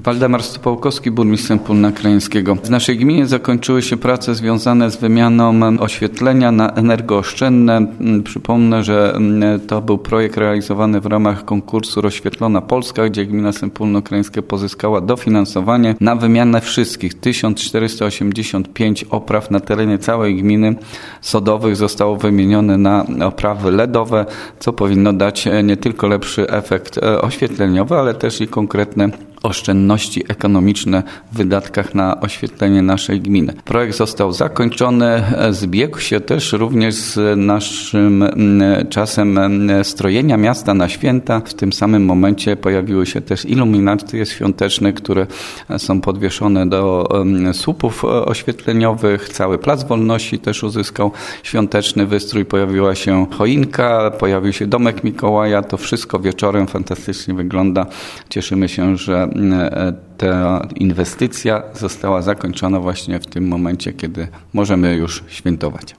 Waldemar Stupałkowski, burmistrzem Pólna Krajeńskiego. W naszej gminie zakończyły się prace związane z wymianą oświetlenia na energooszczędne. Przypomnę, że to był projekt realizowany w ramach konkursu Rozświetlona Polska, gdzie gmina Sępólno Krajeńskie pozyskała dofinansowanie na wymianę wszystkich 1485 opraw na terenie całej gminy sodowych zostało wymienione na oprawy LEDowe, co powinno dać nie tylko lepszy efekt oświetleniowy, ale też i konkretne oszczędności ekonomiczne w wydatkach na oświetlenie naszej gminy. Projekt został zakończony, zbiegł się też również z naszym czasem strojenia miasta na święta. W tym samym momencie pojawiły się też iluminacje świąteczne, które są podwieszone do słupów oświetleniowych. Cały Plac Wolności też uzyskał świąteczny wystrój. Pojawiła się choinka, pojawił się domek Mikołaja. To wszystko wieczorem fantastycznie wygląda. Cieszymy się, że ta inwestycja została zakończona właśnie w tym momencie, kiedy możemy już świętować.